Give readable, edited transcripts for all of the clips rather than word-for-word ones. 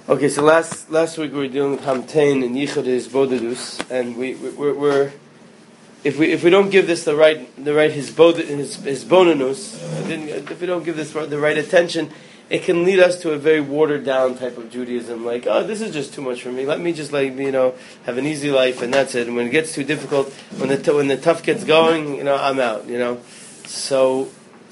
Okay, so last week we were dealing with Hamtain and Yichud is Bodedus, and we're if we don't give this the right his bonus, if we don't give this the right attention, it can lead us to a very watered down type of Judaism. Like, oh, this is just too much for me. Let me just have an easy life and that's it. And when it gets too difficult, when the tough gets going, I'm out. So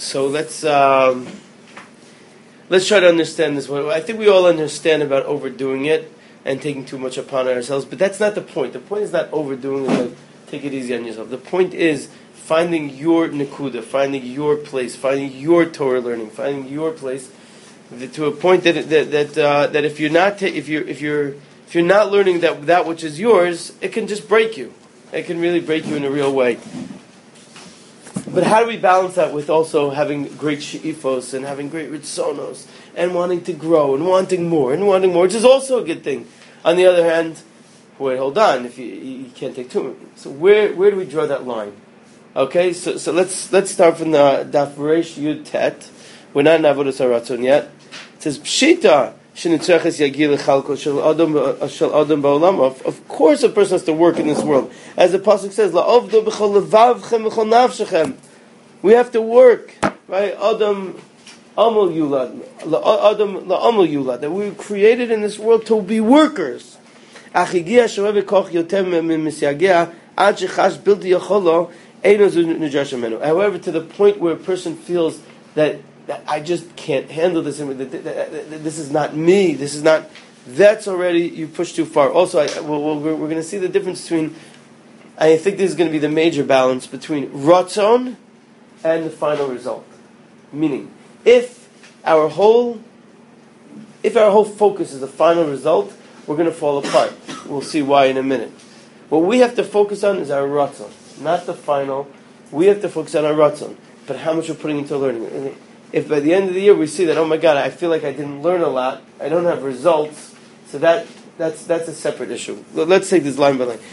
let's try to understand this. I think we all understand about overdoing it and taking too much upon ourselves, but that's not the point. The point is not overdoing it, like take it easy on yourself. The point is finding your nekuda, finding your place, finding your Torah learning, finding your place to a point that if you're not learning that which is yours, it can just break you. It can really break you in a real way. But how do we balance that with also having great she'ifos and having great ritzonos and wanting to grow and wanting more, which is also a good thing. On the other hand, wait, hold on, if you can't take too much. So where do we draw that line? Okay, so let's start from the Daf Reish Yud Tet. We're not in Avodas HaRatzon yet. It says Pshita shenitzreches yagil lechalko shel adam ba'olam. Of course, a person has to work in this world, as the pasuk says, la'avdu b'chol levavchem b'chol nafshechem. We have to work, right? Adam amol yulad, Adam la'amol yulad. That we were created in this world to be workers. Achigia shorev koch yotem misyagea ad shechash bilti yacholo eino zu nedrash menu. However, to the point where a person feels that I just can't handle this. This is not me. That's already, you push too far. Also, we're going to see the difference between, I think this is going to be the major balance between ratzon and the final result. Meaning, if our whole focus is the final result, we're going to fall apart. We'll see why in a minute. What we have to focus on is our ratzon, not the final. We have to focus on our ratzon, but how much we're putting into learning. If by the end of the year we see that, oh my God, I feel like I didn't learn a lot, I don't have results, so that's a separate issue. Let's take this line by line.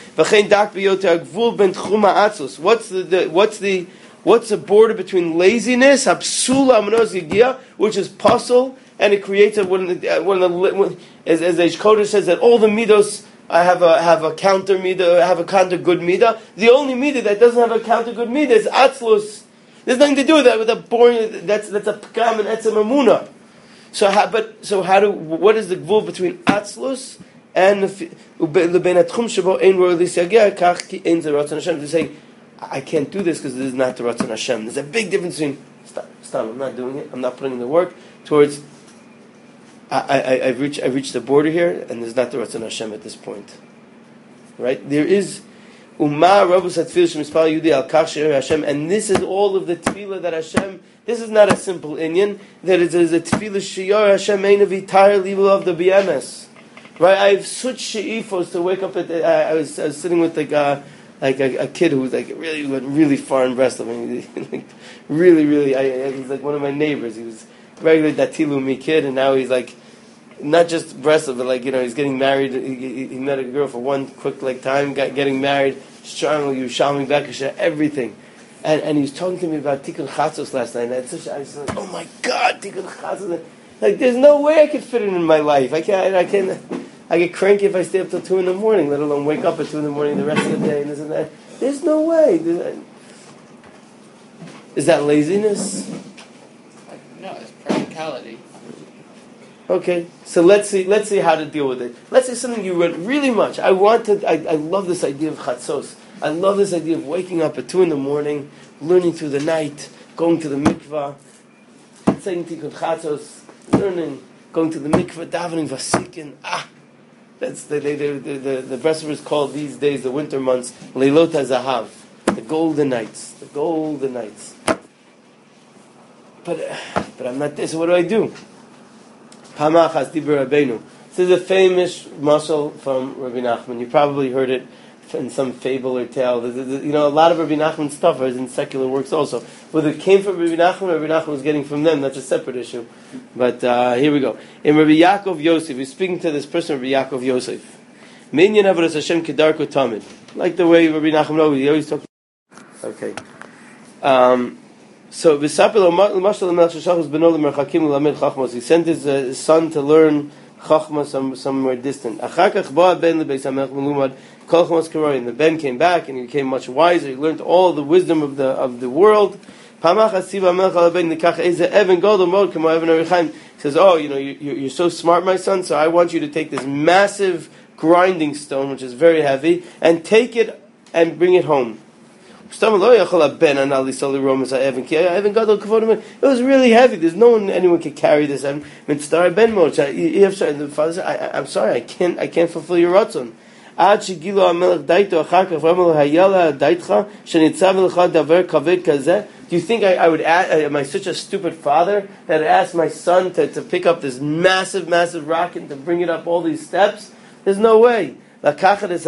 What's the border between laziness, which is puzzle, and it creates as Eish Kodesh says that all the midos I have a counter midah, I have a counter good midah. The only midah that doesn't have a counter good midah is atzlus. There's nothing to do with that. With a boring, that's a pkam and etzem amuna. What is the gvul between atzlus and lebein atchum shebo ein roy lisyagia kach ki ein ze ratzon Hashem? To say, I can't do this because this is not the ratzon Hashem. There's a big difference between stop. I'm not doing it. I'm not putting in the work towards. I've reached the border here, and there's not the ratzon Hashem at this point. Right? There is. And this is all of the tefillah that Hashem. This is not a simple inyan. That it is a tefillah sheyar Hashem einav entirely of the BMS. Right? I have such she'ifos to wake up at. I was sitting with a kid who was really far in Breslov. I mean, really. He's like one of my neighbors. He was a regular datilumi kid, and now he's like. Not just Breslov, but he's getting married. He met a girl for one quick time, getting married, strong Yerushalmi Bekasha, everything. And he was talking to me about Tikkun Chatzos last night. And I was like, oh my God, Tikkun Chatzos. There's no way I could fit it in my life. I get cranky if I stay up till 2 a.m, let alone wake up at 2 a.m. the rest of the day and this and that. There's no way. Is that laziness? No, it's practicality. Okay, so let's see how to deal with it. Let's say something you read really much. I love this idea of chatzos. I love this idea of waking up at 2 a.m, learning through the night, going to the mikvah, saying tikkun chatzos, learning, going to the mikvah, davening vasikin. That's the Breslov called these days, the winter months, leilot hazahav, the golden nights. But I'm not there. So what do? Hamachas Dibur Rabbeinu. This is a famous mashal from Rabbi Nachman. You probably heard it in some fable or tale. A lot of Rabbi Nachman's stuff is in secular works also. Whether it came from Rabbi Nachman was getting from them, that's a separate issue. But here we go. In Rabbi Yaakov Yosef, he's speaking to this person, Rabbi Yaakov Yosef. Minyan Avodas Hashem Kedarko Tamid. Like the way Rabbi Nachman he always talks. Okay. So he sent his son to learn Chachma somewhere distant. Achakach ba ben lebeis hamelech melumad kol chachmas karoi. And the ben came back and he became much wiser. He learned all the wisdom of the world. He says, oh, you're so smart, my son, so I want you to take this massive grinding stone, which is very heavy, and take it and bring it home. It was really heavy. There's anyone can carry this. The father said, I'm sorry, I can't fulfill your ratzon. Do you think I would am I such a stupid father that I'd ask my son to pick up this massive, massive rock and to bring it up all these steps? There's no way. Just because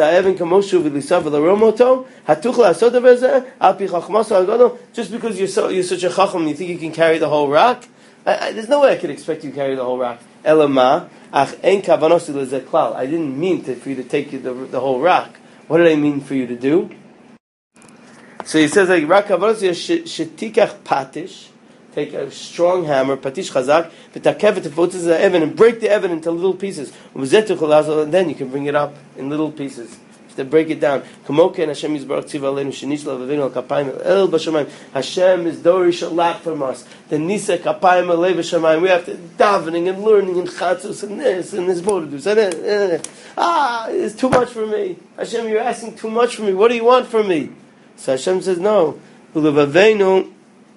you're such a chacham, you think you can carry the whole rock? There's no way I could expect you to carry the whole rock. I didn't mean for you to take the whole rock. What did I mean for you to do? So he says like shetikach patish, take a strong hammer, patish chazak, and break the evan into little pieces. And then you can bring it up in little pieces. To break it down. Hashem is dorish a lot from us. The nisa kapayim alev b'shamayim. We have to davening and learning and chatzos and this bodus. It's too much for me. Hashem, you're asking too much from me. What do you want from me? So Hashem says, no. Ulevaveinu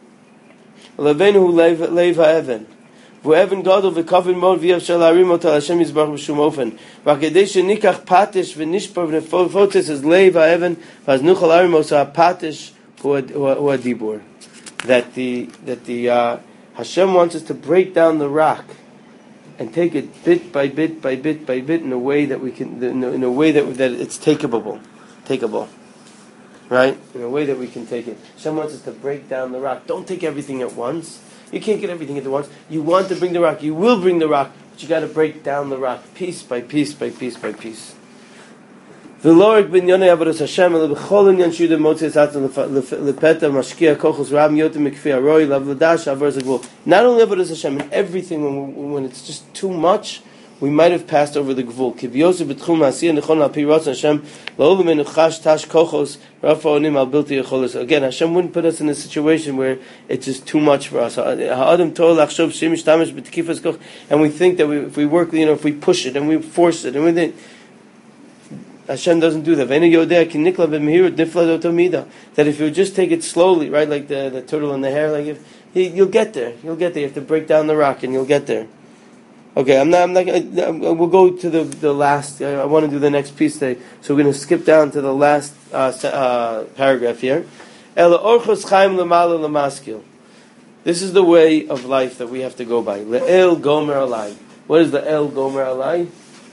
leiv ha'evan. V'evan gadol v'kavin mod v'yav shel harim otal Hashem yizbarach b'shum ofen. V'akadei shenikach patish v'nishpar v'nefotes as leiv ha'evan v'aznuchal harim osa patish hu adibur. That the Hashem wants us to break down the rock and take it bit by bit by bit by bit in a way that we can, in a way that it's takeable. Right? In a way that we can take it. Hashem wants us to break down the rock. Don't take everything at once. You can't get everything at once. You want to bring the rock. You will bring the rock. But you got to break down the rock piece by piece by piece by piece. Not only avodas Hashem, in everything when it's just too much, we might have passed over the gvul. Again, Hashem wouldn't put us in a situation where it's just too much for us. And we think that if we work, if we push it and we force it, and we think Hashem doesn't do that. That if you just take it slowly, right, like the turtle in the hair, like you'll get there. You have to break down the rock, and you'll get there. Okay, we'll go to the last. I want to do the next piece today, so we're going to skip down to the last paragraph here. This is the way of life that we have to go by. Le'el gomer alai. What is the El gomer alai?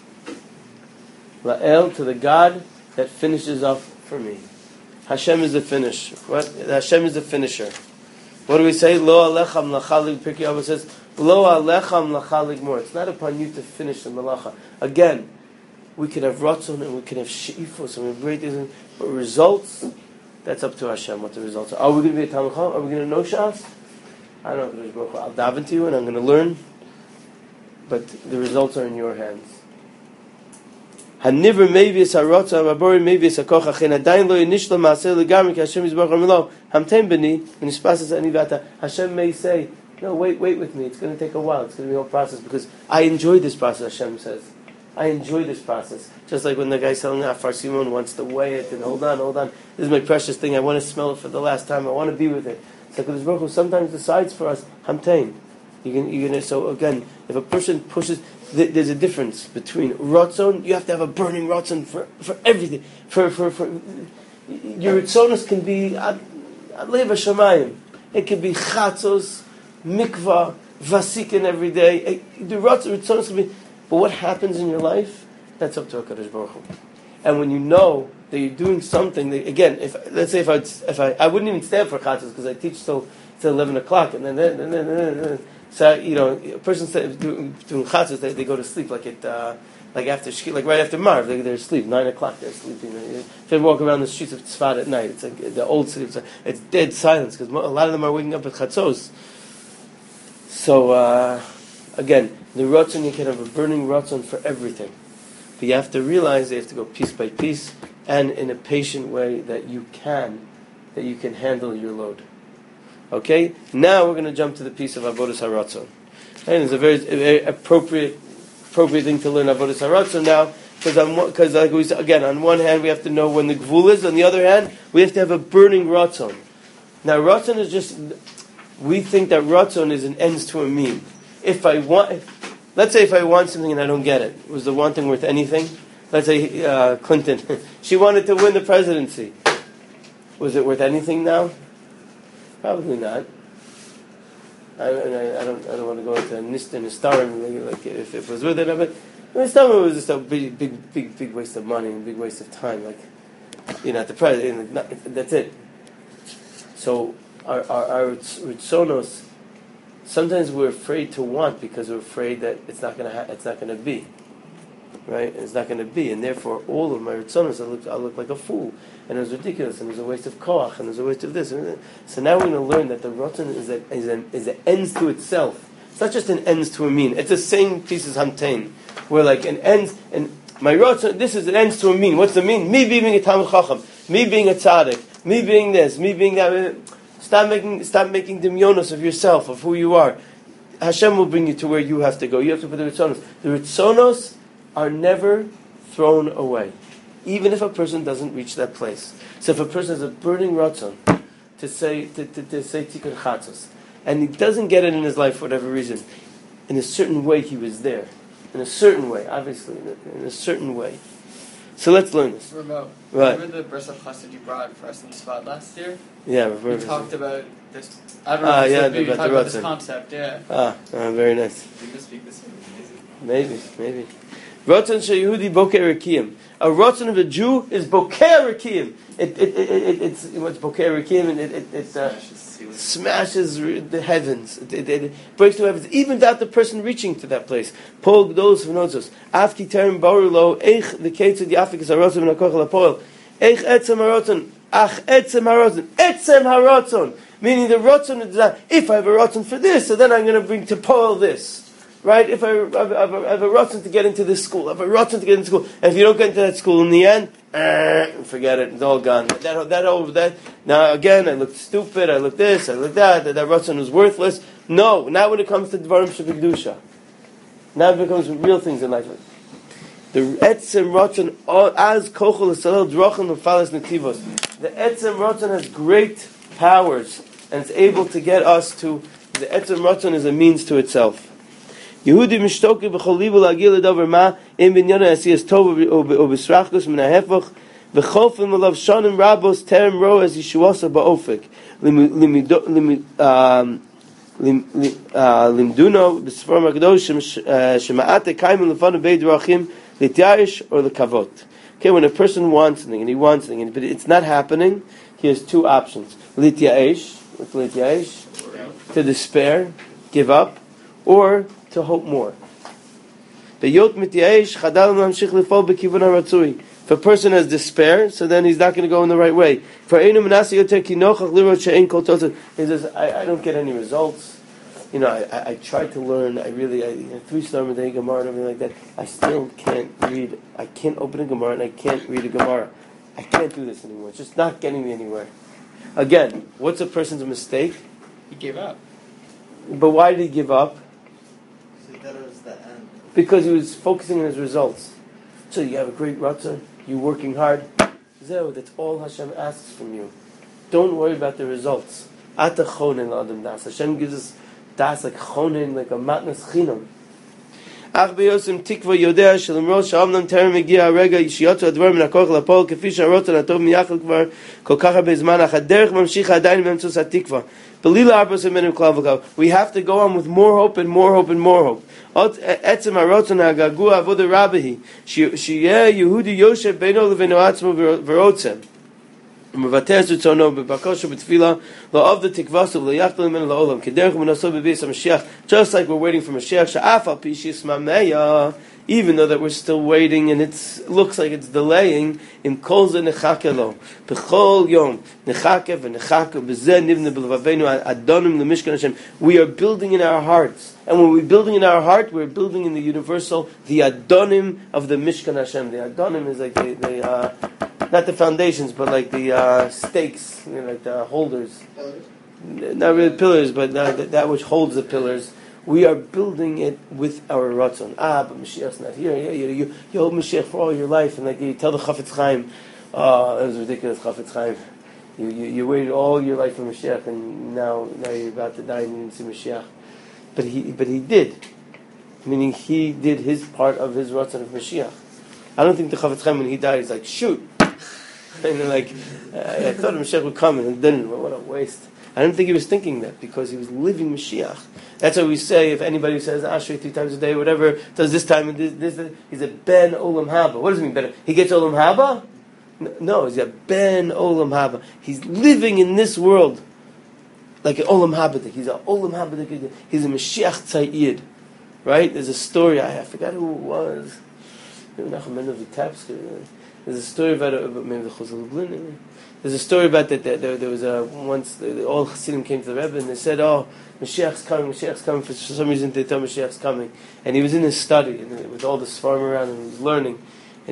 La'el, to the God that finishes up for me. Hashem is the finish. What? Hashem is the finisher. What do we say? Lo alechem lachalig. Pirkei Avos says, Lo alechem lachalig more. It's not upon you to finish the malacha. Again, we can have ratzon and we can have she'ifos and we have great things, but results, that's up to Hashem. What the results are. Are we going to be a Talmid Chacham? Are we going to know Shas? I don't know. I'll daven to you and I'm going to learn, but the results are in your hands. Haniver mevius harotza rabori mevius hakoch achen adayin lo yinishla maaseh legamri ki Hashem yizbarach amilo hamtem b'ni v'nispasas ani v'ata. Hashem may say, no, wait with me. It's going to take a while. It's going to be a whole process because I enjoy this process. Hashem says, I enjoy this process. Just like when the guy selling Afar Simon wants to weigh it and hold on. This is my precious thing. I want to smell it for the last time. I want to be with it. So Kadosh Baruch Hu sometimes decides for us hamtem. So again, if a person pushes, there's a difference between ratzon. You have to have a burning ratzon for everything. For your ratzonos can be adlev hashamayim. It can be chatzos, mikvah, vasikin every day. The ratzonos can be. But what happens in your life? That's up to HaKadosh Baruch Hu. And when you know that you're doing something, again, if I wouldn't even stand for chatzos because I teach till 11 o'clock, and then. So a person doing chatzos, they go to sleep like after like right after Marv, they're asleep. 9 o'clock, they're sleeping. If they walk around the streets of Tzfat at night, it's like the old city. It's dead silence because a lot of them are waking up at chatzos. So Again, the ratzon, you can have a burning ratzon for everything. But you have to realize you have to go piece by piece and in a patient way that you can handle your load. Okay? Now we're going to jump to the piece of Avodas HaRatzon. And it's a very appropriate thing to learn Avodas HaRatzon now, because like we said, again, on one hand we have to know when the gvul is, on the other hand we have to have a burning ratzon. Now ratzon is just, we think that ratzon is an ends to a mean. Let's say if I want something and I don't get it, was the one thing worth anything? Let's say Clinton, she wanted to win the presidency. Was it worth anything now? Probably not. I don't want to go into Nistarim like if it was worth it, but Nistarim was just a big waste of money and big waste of time. Like, you're not the president. That's it. So our ritzonos, sometimes we're afraid to want because we're afraid that it's not going to be, right? It's not going to be, and therefore all of my ritzonos I look like a fool, and it was ridiculous, and it was a waste of koach, and it was a waste of this. So now we're going to learn that the ratzon is an ends to itself. It's not just an ends to a mean. It's the same piece as hamtein, where like an ends and my ratzon. This is an ends to a mean. What's the mean? Me being a talmid chacham, me being a tzaddik, me being this, me being that. Stop making demyonos of yourself, of who you are. Hashem will bring you to where you have to go. You have to put the ritzonos. The ritzonos are never thrown away, even if a person doesn't reach that place. So if a person has a burning ratzon to say tikkun chatzos, and he doesn't get it in his life for whatever reason, in a certain way he was there. In a certain way, obviously, in a certain way. So let's learn this. Remote. Right. Remember the Bris of Chassid you brought for us in Spot last year? Yeah, we talked about this. I don't know. Maybe we talked about this concept. Yeah. Very nice. Did you speak this? Maybe. Ratzon sheyehudi boker rekiyim. A ratzon of a Jew is boker rekiyim. It's boker rekiyim, and it smashes the heavens. It breaks the heavens, even without the person reaching to that place. Pol gdolos v'notzos. Afki terem barulo eich the ketzad yafik is a ratzon v'nakoch lapoel. Eich etzem harotzon. Ach etzem harotzon. Etzem harotzon. Meaning the ratzon is that if I have a ratzon for this, so then I'm going to bring to poil this. Right? If I have a ratzon to get into this school, I have a ratzon to get into school, and if you don't get into that school in the end, forget it, it's all gone. That. Now again, I looked stupid, I looked this, I looked that ratzon was worthless. No, not when it comes to Dvarim Shebekdusha. Now it becomes real things in life. The etzem ratzon, as kochel esalel drachim ufalas netivos. The etzem ratzon has great powers, and it's able to get us to, the etzem ratzon is a means to itself. Yehudi mishtoki b'chol libu la'agil ledavar ma im binyana asiyas tov u'b'srachkus min ha'hefach v'chofim alav shanim rabos terem ro as yishuasa ba'ofek limduno b'sfar makadosh shema'ate kaimin lefanu beid drachim l'tiarish or l'kavot. Okay, when a person wants something and he wants something, but it's not happening, he has two options: l'tiarish, to despair, give up, or to hope more. If a person has despair, so then he's not going to go in the right way. He says, I don't get any results. I try to learn. 3 star a day Gemara and everything like that. I still can't read. I can't open a Gemara and I can't read a Gemara. I can't do this anymore. It's just not getting me anywhere. Again, what's a person's mistake? He gave up. But why did he give up? Because he was focusing on his results. So you have a great ratzon, you're working hard. That's all Hashem asks from you. Don't worry about the results. Ata chonen l'adam das. Hashem gives us das like chonen, like a matnas chinam. Ach beyosim tikva yodea shelemro she'amnam terem egia harega yishiyotzu advar min hakoch lapol kefi she'arotzon atov miyachal kvar kol כך הרבה זמן אך הדרך ממשיכה עדיין באמצעות התקווה. בלילה 14 מינים כלל וכלל. We have to go on with more hope and more hope and more hope. עצם הרוצן הגעגוע עבודה רבה היא שיהיה יהודי יושב בינו לבינו עצמו ורוצה ומבטא את רצונו בבקשה ובתפילה לא עבד תקווסו ולא יחדל ממנו לעולם כדרך ומנסו בביס המשיח, just like we're waiting for Mashiach שאף על פי שישמע מיה, even though that we're still waiting and it looks like it's delaying, im kol ze nechake lo, b'chol yom, nechake v'nechake, b'zeh nivne b'levavenu adonim l'mishkan Hashem. We are building in our hearts. And when we're building in our heart, we're building in the universal, the adonim of the Mishkan Hashem. The adonim is like the not the foundations, but like the stakes, like the holders. Pillars. Not really pillars, but that which holds the pillars. We are building it with our ratzon. But Mashiach's not here. Yeah, you hold Mashiach for all your life, and like you tell the Chafetz Chaim, that was ridiculous, Chafetz Chaim. You waited all your life for Mashiach, and now you're about to die and you didn't see Mashiach. But he did, meaning he did his part of his ratzon of Mashiach. I don't think the Chafetz Chaim, when he died, he's like, shoot. And then I thought Mashiach would come, and didn't. What a waste. I don't think he was thinking that, because he was living Mashiach. That's why we say, if anybody says Ashrei 3 times a day, whatever, does this time and this, he's a Ben Olam Haba. What does it mean, Ben? He gets Olam Haba? No, he's a Ben Olam Haba. He's living in this world like an Olam Habadik. He's an Olam Habadik. He's a Mashiach Tzayid. Right? There's a story, I forgot who it was. Maybe Nachum Mendel Vitebsk. There's a story about maybe the Chazal Lublin. There's a story about that there was once all Chassidim came to the Rebbe and they said, "Oh, Mashiach's coming." For some reason, they tell Mashiach's coming, and he was in his study and with all the Sfarim around and he was learning, and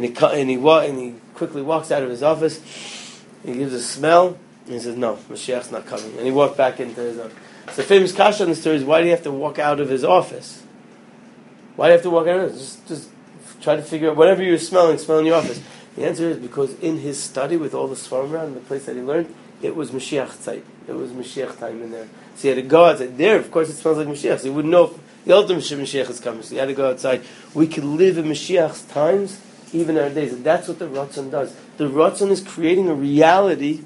he quickly walks out of his office. He gives a smell and he says, "No, Mashiach's not coming." And he walked back into his office. So the famous kasha on the story is, why do you have to walk out of his office? Why do you have to walk out of it? Just try to figure out whatever you're smell in your office. The answer is because in his study with all the Sfarim around, the place that he learned, it was Mashiach Zeit. It was Mashiach time in there. So he had to go outside. There, of course, it smells like Mashiach. So he wouldn't know if the ultimate Mashiach is coming. So he had to go outside. We can live in Mashiach's times, even our days. And that's what the Ratzon does. The Ratzon is creating a reality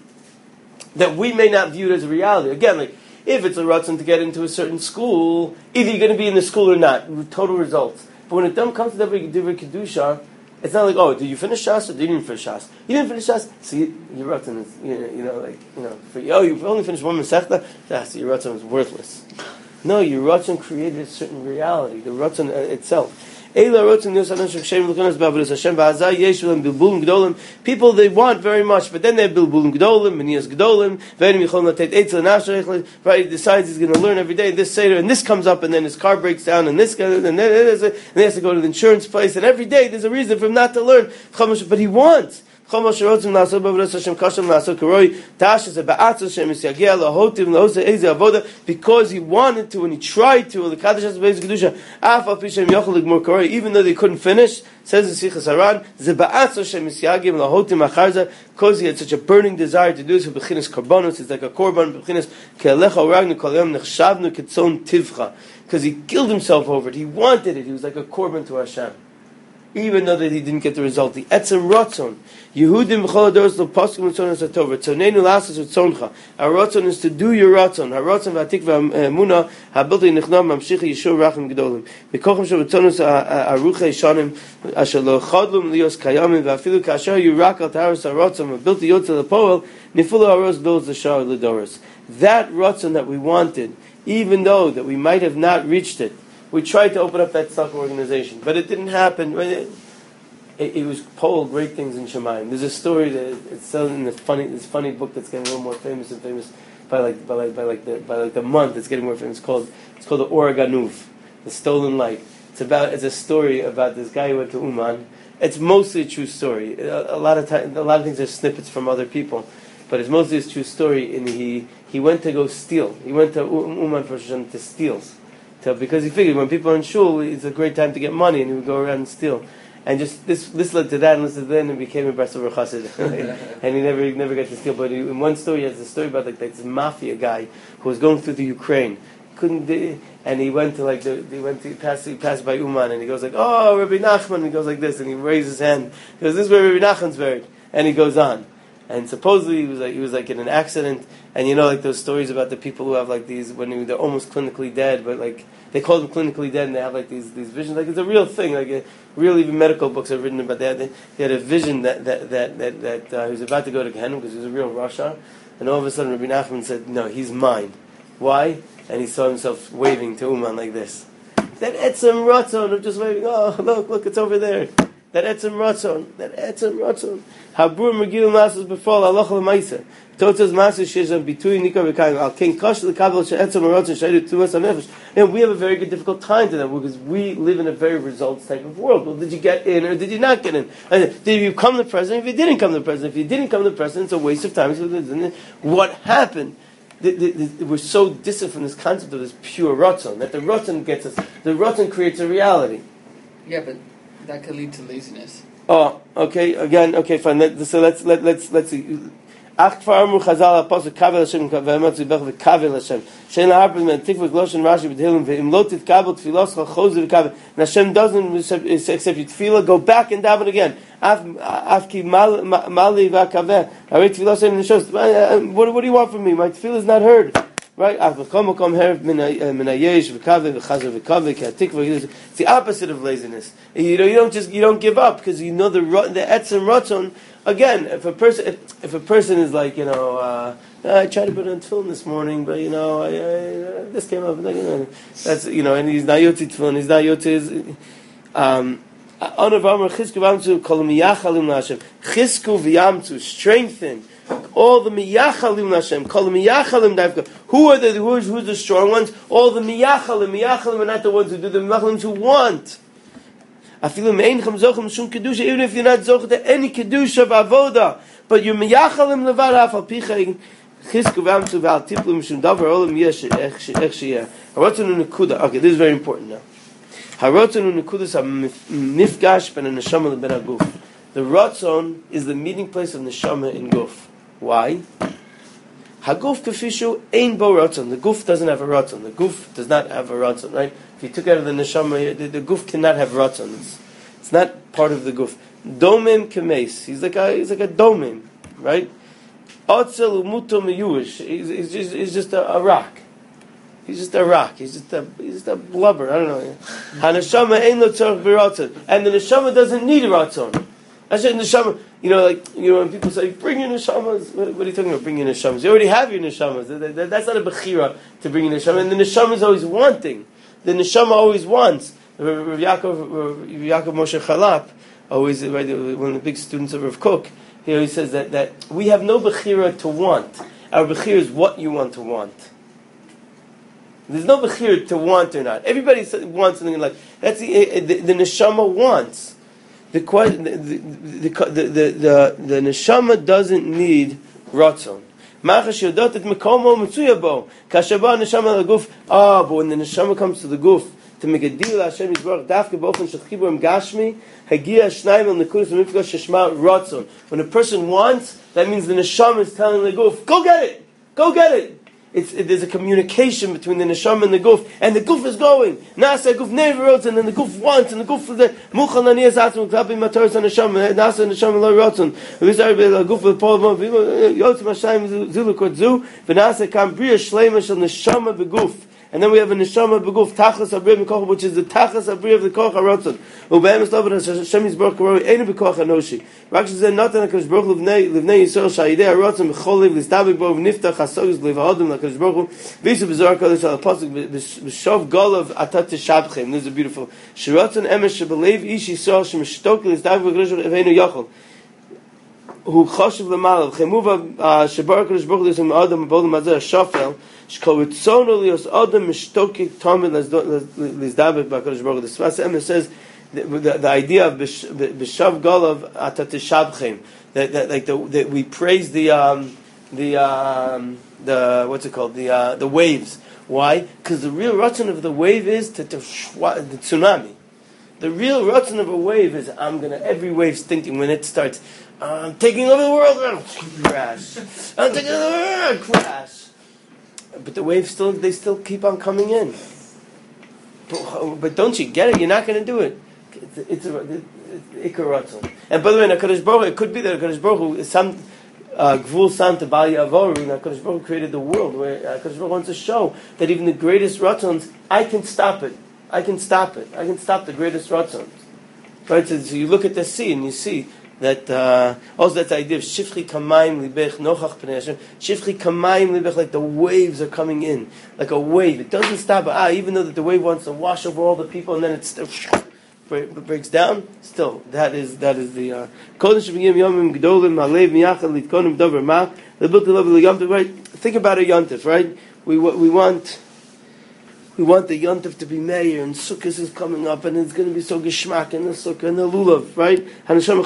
that we may not view it as a reality. Again, like, if it's a Ratzon to get into a certain school, either you're going to be in the school or not. Total results. But when it comes to Divrei Kedusha, it's not like, oh, did you finish Shas or did you didn't finish Shas? You didn't finish Shas, so your Ratzon is, you've only finished one Masechta, so your Ratzon is worthless. No, your Ratzon created a certain reality, the Ratzon itself. People, they want very much, but then they have bilbulim gdolim, manias gdolim, right? He decides he's going to learn every day this Seder, and this comes up, and then his car breaks down, and this, and then he has to go to the insurance place, and every day there's a reason for him not to learn. But he wants. Because he wanted to, and he tried to, even though they couldn't finish, says the Sichas Haran, because he had such a burning desire to do this, it's like a korban, because he killed himself over it. He wanted it. He was like a korban to Hashem, even though that he didn't get the result. The etzem ratzon, Yehudim b'chol hadoros lo poskim l'tzon hasatov. Ratzonenu la'asos ratzoncha. Our ratzon is to do your ratzon. Our ratzon v'atikva emuna habiltei nichnam mamshicha yeshur rachim gedolim. Mikochim shel ratzonus arucha yishanim asher lo chodlum lios kayamim v'afilu kasher yurak al taharos haratzon v'abiltei yotze lepoel nifulu haros gdolos l'shar l'doros. That ratzon that we wanted, even though that we might have not reached it, we tried to open up that stock organization, but it didn't happen. It was polled great things in Shemayim. There's a story that it's selling in this funny book that's getting a little more famous by the month. It's getting more famous. It's called the Or Ganuv, the Stolen Light. It's a story about this guy who went to Uman. It's mostly a true story. A lot of things are snippets from other people, but it's mostly a true story. And he went to go steal. He went to Uman for to steal. Because he figured when people are in shul, it's a great time to get money, and he would go around and steal. And just this led to that, and this led to that, and became a Breslov Chassid. And he never got to steal. But in one story, he has a story about this mafia guy who was going through the Ukraine. And he went to pass by Uman, and he goes like, "Oh, Rabbi Nachman," he goes like this, and he raises his hand. He goes, "This is where Rabbi Nachman's buried," and he goes on. And supposedly he was in an accident, and those stories about the people who have these when they're almost clinically dead, but they call them clinically dead, and they have these visions. It's a real thing. Even medical books have written about that. He had a vision that he was about to go to Gehenna because he was a real Rasha, and all of a sudden Rabbi Nachman said, "No, he's mine." Why? And he saw himself waving to Uman like this. that etzem ratzon of just waiting. Oh, look, it's over there. That etzem ratzon. Habur megillah masas befall aloch l'maisa. Totas masas shezam bitui nikar v'kayim al king kash l'kabel she'etzem ratzon shaydu tuvas hanefesh. And we have a very good difficult time to that because we live in a very results type of world. Well, did you get in or did you not get in? Did you come the president? If you didn't come the president, it's a waste of time. What happened? We're so distant from this concept of this pure ratzon that the ratzon gets us. The ratzon creates a reality. Yeah, but that could lead to laziness. Oh, okay. Again, okay, fine. So let's see. Ach kfar amru Chazal apostle kavel Hashem v'emet zibech v'kavel Hashem. Shein la'harpim men tikvah gloshen Rashi b'tehillim ve'im lo titkabel tfilos chalchozu v'kavel. And Hashem doesn't accept your tefillah. Go back and daven again. Af ki mali v'akaveh. Harei tfilos ein nishos. What do you want from me? My tefillah is not heard. Right? It's the opposite of laziness. You don't give up because you know the etzem ratzon. Again, if a person is like, I tried to put on tefillin this morning, but this came up. That's and he's not yotzi tefillin. He's not yotzi. Chisku v'yamtu, strengthen. All the miyachalim Hashem, call the miyachalim davka. Who's the strong ones? All the miyachalim are not the ones who do the miyachalim who want. Even if you're not zocheh to any kedusha of avoda, but you're miyachalim levad afal picha chisku v'amtu v'al tiplu mishum davar olam yesh ech sheyeh. Harotzenu nekuda. Okay, this is very important now. Harotzenu nekudas ha-mifgash ben ha-neshama leben ha-guf. The ratzon is the meeting place of neshama in guf. Why? Haguf kafishu ein bo ratzon. The guf doesn't have a ratzon. The guf does not have a ratzon, right? If you took out of the neshama, the guf cannot have ratzon. It's not part of the guf. Domim kemes. He's like a domim, right? Otzel umuto meyuish. He's just a rock. He's just a rock. He's just a blubber. I don't know. Haneshama ein lo tzorach b'ratzon. And the neshama doesn't need a ratzon. I said neshama. When people say, bring your neshamas, what are you talking about, bring your neshamas? You already have your neshamas. That's not a bechira to bring your neshama. And the neshama is always wanting. The neshama always wants. Rav Yaakov Moshe Chalap, always one of the big students of Rav Kook, he always says that we have no bechira to want. Our bechira is what you want to want. There's no bechira to want or not. Everybody wants something like that's the neshama wants. The neshama doesn't need ratzon. But when the neshama comes to the guf to make a deal, Hashem Yisborach dafke b'ofen shechibur gashmi hagia shnayim el nekudas v'mifgash sheshma ratzon. When a person wants, that means the neshama is telling the guf, go get it. There's a communication between the neshama and the guf is going. Nasa guf never wrote, and then the guf wants, and the guf is there. Muchal naniyas atzmu klapi mataros on neshama. Nasa neshama lo rotzen. We started with a guf with Paul Bon. Yotzim Hashem zilu kodzu. V'nasa kam bria shleima shel neshama v'guf. And then we have a neshama b'guf tachas abriya mikocha, which is the tachas abriya of the kocha rotzen. Ubeim eslovet Hashem Yisborach karoi enu b'kocha noshi. Rashi said nothing like Hakadosh Baruch Hu livnei Yisrael shayidei harotzen b'chol liv listabik bo v'niftach hasogus liv ha'odem Hakadosh Baruch Hu v'yisu b'zohar kodesh al pasuk b'shov golav atat teshabchem. This is a beautiful shirotzen emes shebelev ish Yisrael shemishtok listabik b'Hakadosh Baruch Hu evenu yochel. Hu choshev l'malav chemuva shebar Hakadosh Baruch Hu lisam adam b'odem hazeh shofel. The Sfas says the idea of b'shav golav atatishabchem, that we praise the what's it called, the waves. Why? Because the real ratzon of the wave is the tsunami. The real ratzon of a wave is every wave's thinking when it starts, I'm taking over the world, crash. I'm taking over the world, crash. But the waves still keep on coming in. But don't you get it? You're not going to do it. It's ikaratzon. And by the way, in HaKadosh Baruch Hu, it could be that HaKadosh Baruch Hu is some gvul santa bal yavoru. HaKadosh Baruch Hu created the world where HaKadosh Baruch Hu wants to show that even the greatest ratzons, I can stop it. I can stop the greatest ratzons. Right? So you look at the sea and you see That also that's the idea of shifchi kamayim libech nochach pnei Hashem. Shifchi kamayim libech, like the waves are coming in, like a wave. It doesn't stop. Even though that the wave wants to wash over all the people, and then it breaks down. Still, that is the kodesh shebigim yomim gedolim halev miyachad litkonim dover ma lebil to level yomtiv. Right? Think about a yontif. Right? We want the yontif to be mayor, and Sukkot is coming up, and it's going to be so geshmak in the Sukkah and the lulav, right? And the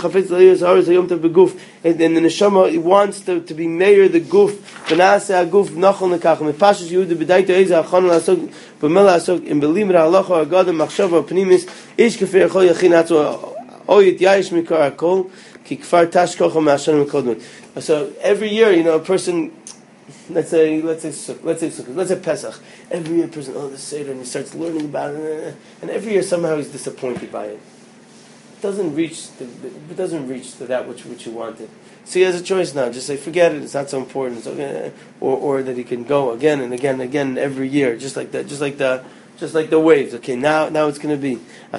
neshama wants to be mayor the guf. V'naaseh haguf nachol nekach. Mepashas Yehuda b'daita eza achon la'asok b'mela asok in belimra halacha agadim machshava pnimis ish kefir chol yachin atzu oyit yayish mikar hakol ki kfar tashkocha ma'ashanim kodmot. So every year, a person. Let's say Pesach. Every year, a person the Seder, and he starts learning about it, and every year somehow he's disappointed by it. It doesn't reach to that which you wanted. So he has a choice now. Just say, forget it. It's not so important. It's okay. Or that he can go again and again and again every year, just like that. Just like the waves. Okay, now it's going to be.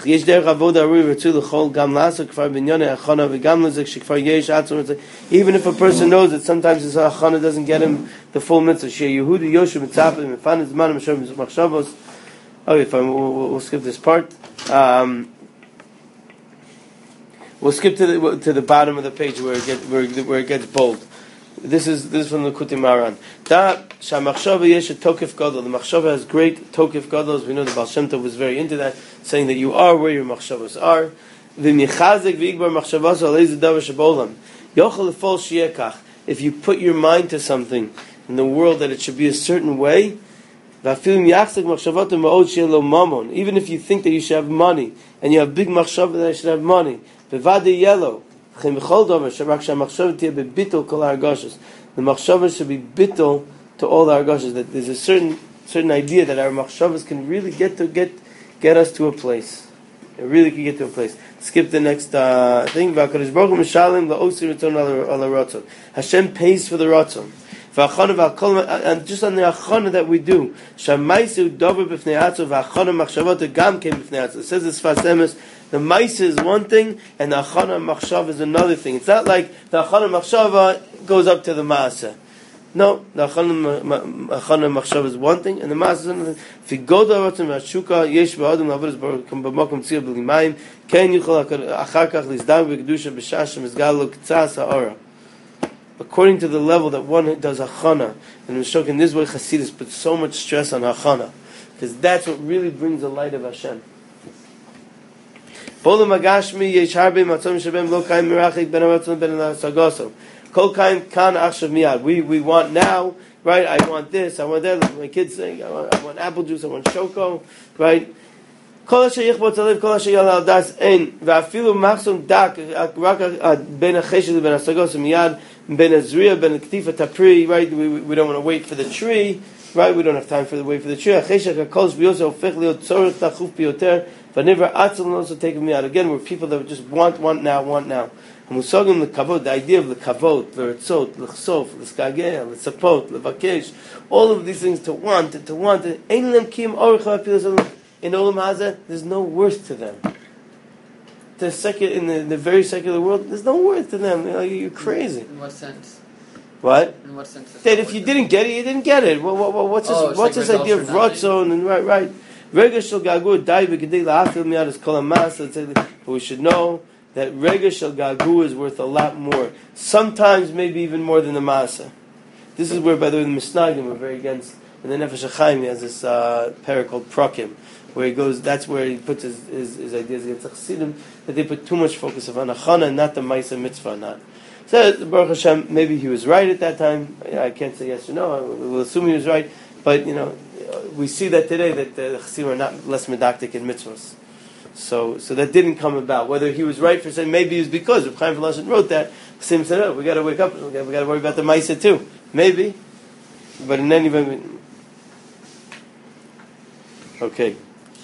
Even if a person knows that sometimes his achana doesn't get him the full mitzvah. Okay, fine. We'll skip this part. We'll skip to the bottom of the page where it gets bold. This is from the Likutei Moharan. That shamachshava yesh a tokef gadol. The machshava has great tokef gadol. We know the Baal Shem Tov was very into that, saying that you are where your machshavas are. V'michazek v'igbar machshavas aleiz davar shabolam. Yochel lefol shiekach. If you put your mind to something in the world that it should be a certain way, even if you think that you should have money and you have big machshava that I should have money, yellow. The machshavas should be bittul to all our goshes. That there's a certain idea that our machshavas can really get us to a place. It really can get to a place. Skip the next thing. Hashem pays for the ratzon. And just on the achana that we do, it says this Sfas Emes, the maisa is one thing, and the achana machshava is another thing. It's not like the achana machshava goes up to the maasa. No, the achana machshava is one thing, and the maasa is another thing. If you go to ratzon v'ashuka, yesh ba'adam la'avodas baruch b'makom tzir b'limayim, ken yuchal achar kach lizdam v'kedusha b'shashem izgalo k'tzas ha'ora. According to the level that one does achana, and we're showing this way Chassidus put so much stress on achana, because that's what really brings the light of Hashem. We want now, right? I want this, I want that. Like my kids saying, I want apple juice, I want shoko, right? כל אשר יכבוץ הלב, כל אשר יעלה על דעת אין, ואפילו מחסום דק, רק בין החשד לבין הסגוס מיד, בין הזריע, בין כתיף התפרי, right? We don't want to wait for the tree, right? We don't have time to wait for the tree. החשק הכל שביעו זה הופך להיות צורך דחוף ביותר, ונבר עצל also take me out. Again, we're people that just want now. המושגים לכבוד, the idea of לכבוד, לרצות, לחשוף, לסגגע, לצפות, לבקש, all of these things to want, אין להם קים אורך ואפילו in Olam Hazeh, there's no worth to them. In the very secular world, there's no worth to them. You're crazy. In what sense? What? In what sense? That if you didn't get it, you didn't get it. What's this idea of ratzon and right? Regel shel gagu dai v'kedei la'afil miyad es kol ha'mas. But we should know that regel shel gagu is worth a lot more. Sometimes maybe even more than the masa. This is where, by the way, the Misnagim are very against. And the Nefesh HaChaim has this parak called Prakim, where he goes, that's where he puts his ideas against Chassidim, that they put too much focus on achana and not the Maisa Mitzvah, not. So, Baruch Hashem, maybe he was right at that time. I can't say yes or no, we'll assume he was right, but, we see that today, that the Chassidim are not less medactic in mitzvahs. So that didn't come about. Whether he was right for saying, maybe it was because Reb Chaim Volozhin wrote that, Chassidim said, we got to wake up, we got to worry about the Maisa too. Maybe. But in any event, okay.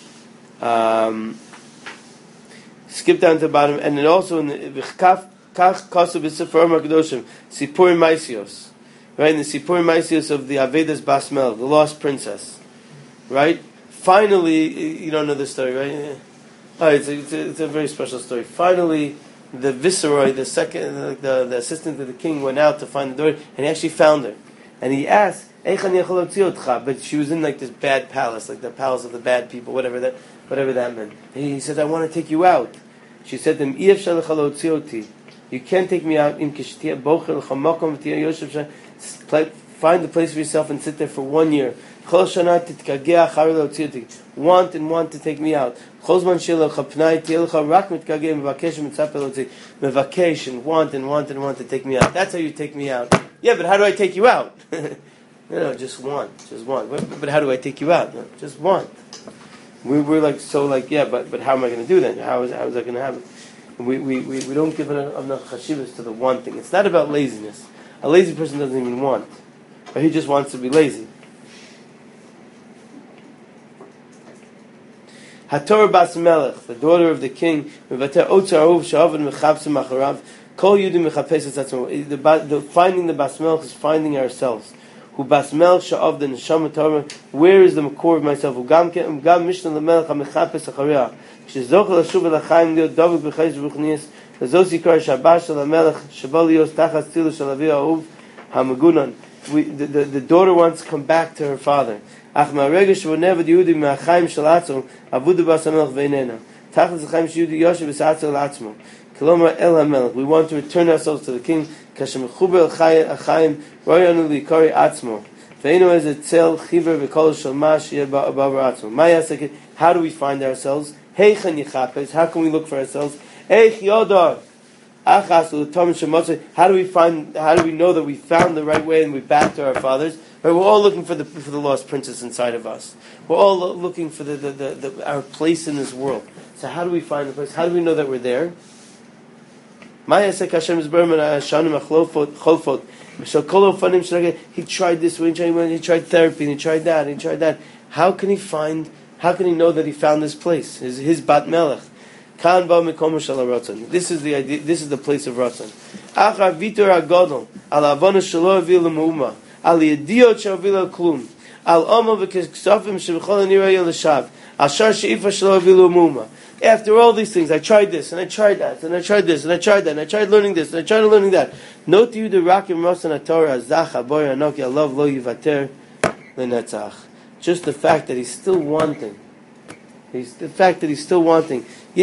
Skip down to the bottom, and then also in the Kach Kasav B'Seforim HaKadoshim Sipurim Maisios, right? In the Sipurim Maisios of the Avedas Basmel, the lost princess, right? Finally, you don't know the story, right? Oh, it's a very special story. Finally, the viceroy, the assistant to the king, went out to find the daughter, and he actually found her. And he asked, but she was in like this bad palace, like the palace of the bad people, whatever that meant. And he said, I want to take you out. She said to him, you can't take me out. Find a place for yourself and sit there for 1 year. Want to take me out. Want to take me out. That's how you take me out. Yeah, but how do I take you out? Just want. But how do I take you out? No, just want. We're like, yeah, but how am I going to do that? How is that going to happen? We don't give enough chashivas to the wanting. It's not about laziness. A lazy person doesn't even want. But he just wants to be lazy. Hatorah Bas Melech, the daughter of the king, finding the Bas Melech is finding ourselves. Who Bas Melech sha'av the neshama Torah? Where is the core of myself? Ugam mishnah lemelech hamechapes acharya. Shezochel ashuv elachayim liot davik b'chayis ruchnius. Zos yikar shabash shel hamelech shabal lios tachas tzilu shel avi ha'uv hamagunan. The daughter wants to come back to her father. Ach ma'arega shvonevad Yehudi me'achayim shel atzon avudu Bas Melech veinena. Tachas achayim sheyudi yoshev v'satzel atzmo. Kolomar el hamelech. We want to return ourselves to the king. Kashem mechuber achayim royanu likari atzmo. Veinu ez etzel chiver v'kol shalmash yeh ba'avar atzmo. Ma'yasek. How do we find ourselves? Heichan yichapes. How can we look for ourselves? Eich yodar. How do we know that we found the right way and we're back to our fathers? Right, we're all looking for the lost princess inside of us. We're all looking for our place in this world. So how do we find the place? How do we know that we're there? He tried this way, he tried therapy, and he tried that. How can he know that he found this place? His Bat Melech. This is the idea. This is the place of Ratzon. Achar vitor agadol al avana shelo avil le'uma al yediot shavil klum al omo v'kesafim shebechol nirei l'shav al shar sheifa shelo avil le'uma. After all these things, I tried this and I tried that and I tried this and I tried that and I tried learning this and I tried learning that. Note you the rakim rosan atorah zach aboy anoki alav lo yivater lenetzach. Just the fact that he's still wanting. The fact that he's still wanting. The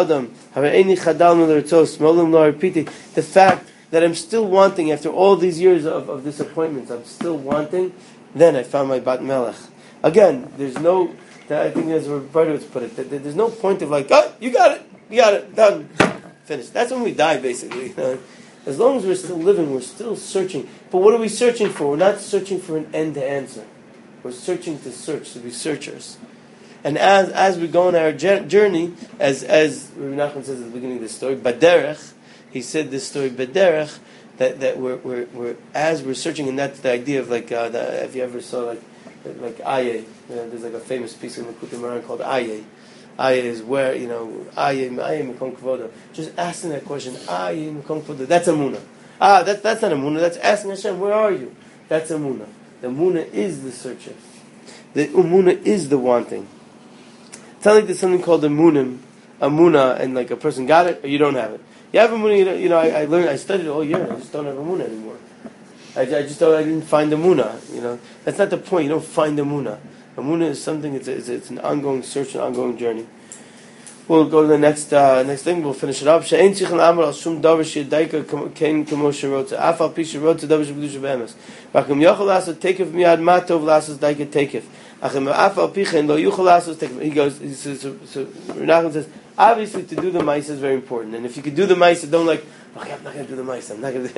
fact that I'm still wanting after all these years of disappointments, I'm still wanting. Then I found my Bat Melech. Again, there's no. I think as Roberto put it, there's no point of like, oh, you got it, done, finished. That's when we die, basically. As long as we're still living, we're still searching. But what are we searching for? We're not searching for an end to answer. We're searching to be searchers. And as we go on our journey, as Rabbi Nachman says at the beginning of the story, Baderech, he said this story, Baderech, that we're as we're searching, and that's the idea of like, if you ever saw like Aye, there's like a famous piece in the Likutei Moharan called Aye. Aye is where, Aye Mekom Kvoda. Just asking that question, Aye Mekom Kvoda. That's Amunah. That's not Amunah. That's asking Hashem, where are you? That's Amunah. The Amunah is the searcher. The Amunah is the wanting. It's not like there's something called Amunah, and like a person got it or you don't have it. You have Amunah, I studied all year. I just don't have Amunah anymore. I didn't find Amunah. That's not the point. You don't find Amunah. Amunah is something. It's an ongoing search, an ongoing journey. We'll go to the next thing. We'll finish it up. She'ein tzichon amar al shum davar she'daika kein kamo she'rotza. Af al pi she'rotza davar she'b'dusha b'emes. V'akim yochel lasot tekef miyad matov lasot daika tekef. Achim af al pi chen lo yuchel lasot tekef. He says, so Renachman says, obviously to do the mice is very important. And if you could do the mice, don't like, okay, I'm not going to do the mice. I'm not going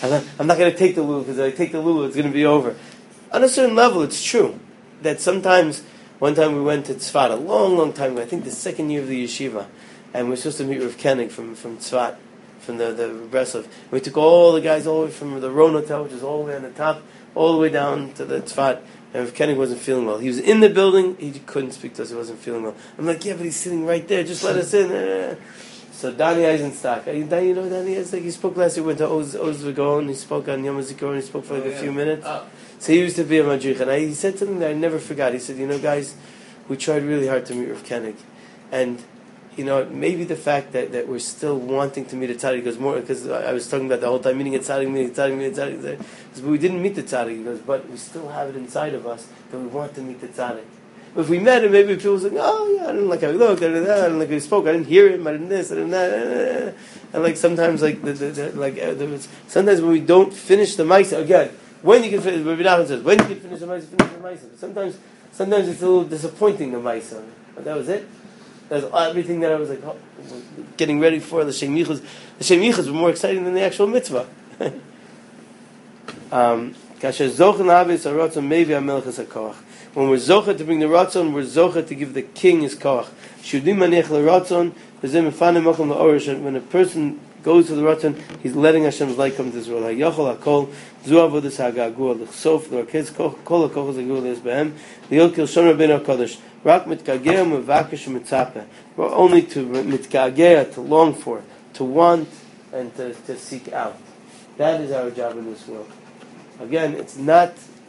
to take the lulu, because if I take the lulu, it's going to be over. On a certain level, it's true that sometimes. One time we went to Tzfat, a long, long time ago, I think the second year of the yeshiva, and we were supposed to meet Rav Koenig from Tzfat, from the Breslov. We took all the guys all the way from the Ron Hotel, which is all the way on the top, all the way down to the Tzfat, and Rav Koenig wasn't feeling well. He was in the building, he couldn't speak to us, he wasn't feeling well. I'm like, yeah, but he's sitting right there, just let us in. So Danny Eisenstock, Danny Eisenstock, he spoke last year, went to Oz Vagon, he spoke on Yom HaZikaron, he spoke for a few minutes. So he used to be a madrich, and he said something that I never forgot. He said, guys, we tried really hard to meet Rav Koenig, and maybe the fact that we're still wanting to meet a tzaddik goes more, because I was talking about the whole time meeting a tzaddik, but we didn't meet the tzaddik. He goes, but we still have it inside of us that we want to meet the tzaddik. But if we met him, maybe people would say, oh yeah, I didn't like how he looked, I didn't like how he spoke, I didn't hear him, I didn't this, I didn't that. And like sometimes, sometimes when we don't finish the Maisa, again, when you can finish, Rabbi Nachman says, when you can finish the Maisa, finish the Maisa. But sometimes it's a little disappointing, the Maisa. But that was it. That's everything that I was like, getting ready for. The Shem Yichus were more exciting than the actual mitzvah. When we're zocha to bring the ratzon, we're zocha to give the king his koach. When a person goes to the ratzon, he's letting Hashem's light come to this world. We're only to mitkagea, to long for, to want, and to seek out. That is our job in this world. Again, it's not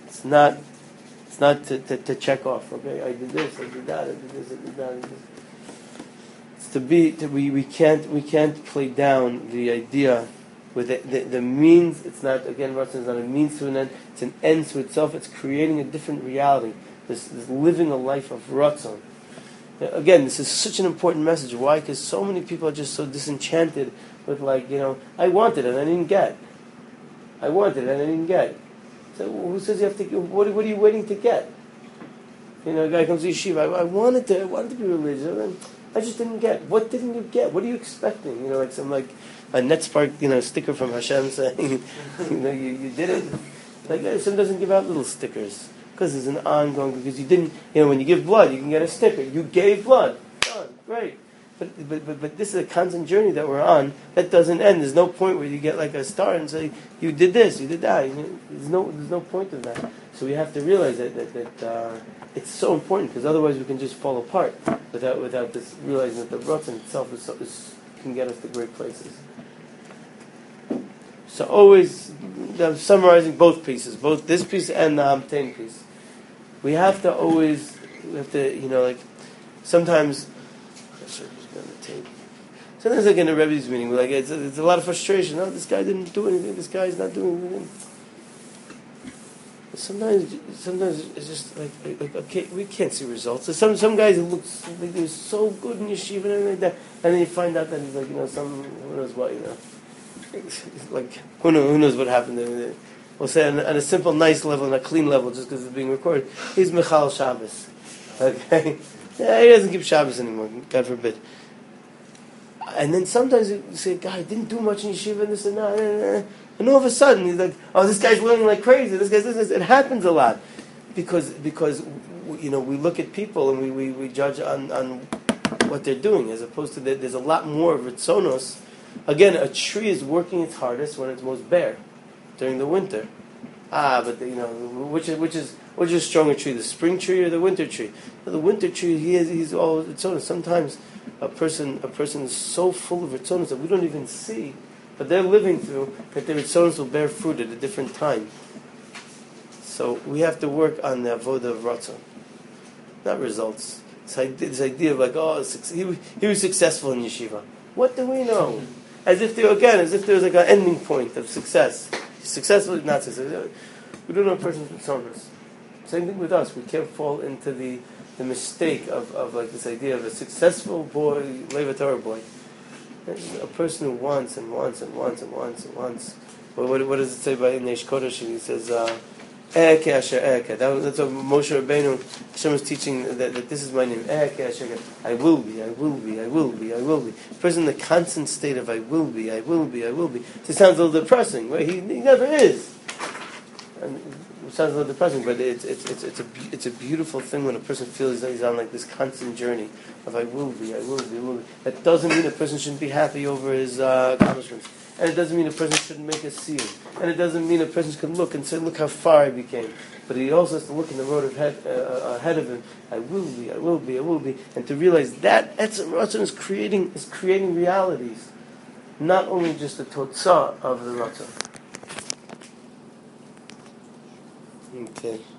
to check off. Okay, I did this, I did that, I did this, I did that. I did this. It's we can't play down the idea with the means. It's not, again, Ratzon is not a means to an end. It's an end to itself. It's creating a different reality. This living a life of Ratzon. Again, this is such an important message. Why? Because so many people are just so disenchanted with I wanted it and I didn't get. I wanted it and I didn't get. So who says you have to? What are you waiting to get? A guy comes to yeshiva. I wanted to be religious. I just didn't get. What didn't you get? What are you expecting? A NetSpark, sticker from Hashem saying, you did it. Hashem doesn't give out little stickers because it's an ongoing. Because you didn't. When you give blood, you can get a sticker. You gave blood. Done. Great. But this is a constant journey that we're on that doesn't end. There's no point where you get like a star and say you did this, you did that. There's no point of that. So we have to realize that it's so important, because otherwise we can just fall apart without this realizing that the Ratzon itself can get us to great places. So always, I'm summarizing both pieces, both this piece and the Hamtein piece. We have to sometimes. Sometimes like in a Rebbe's meeting, we're it's a lot of frustration. Oh, this guy didn't do anything. This guy's not doing anything. Sometimes it's just like okay, we can't see results. There's some guys who look like they're so good in yeshiva and everything like that, and then you find out that he's like who knows what like who knows what happened. We'll say on a simple, nice level, on a clean level, just because it's being recorded. He's Michal Shabbos. Okay, yeah, he doesn't keep Shabbos anymore. God forbid. And then sometimes you say, God, I didn't do much in yeshiva and this and that. And all of a sudden, he's like, oh, this guy's learning like crazy. This guy's this. It happens a lot. Because we look at people and we judge on what they're doing, as opposed to there's a lot more of ritzonos. Again, a tree is working its hardest when it's most bare, during the winter. But which is a stronger tree, the spring tree or the winter tree? The winter tree, he's all ritzonos. Sometimes a person is so full of ritzonos that we don't even see, but they're living through that their ritzonos will bear fruit at a different time. So we have to work on the avodah of ratzon, not results. This idea of he was successful in yeshiva. What do we know? As if there was like an ending point of success. He's successful, not successful. We don't know a person's ritzonos. Same thing with us. We can't fall into the mistake of like this idea of a successful boy, Levi Torah boy. A person who wants and wants and wants and wants and wants. Well, what does it say by Neish Kodesh? He says, Eke Asher Eke. That's what Moshe Rabbeinu, Hashem was teaching, that this is my name. Eke Asher Eke. I will be, I will be, I will be, I will be. A person in the constant state of I will be, I will be, I will be. It sounds a little depressing, right? He never is. And it sounds a little depressing, but it's a beautiful thing when a person feels that he's on like this constant journey of I will be, I will be, I will be. That doesn't mean a person shouldn't be happy over his accomplishments, and it doesn't mean a person shouldn't make a seal, and it doesn't mean a person can look and say, look how far I became. But he also has to look in the road ahead of him. I will be, I will be, I will be, and to realize that Etzem Ratzon is creating realities, not only just the totzah of the Ratzon. Okay.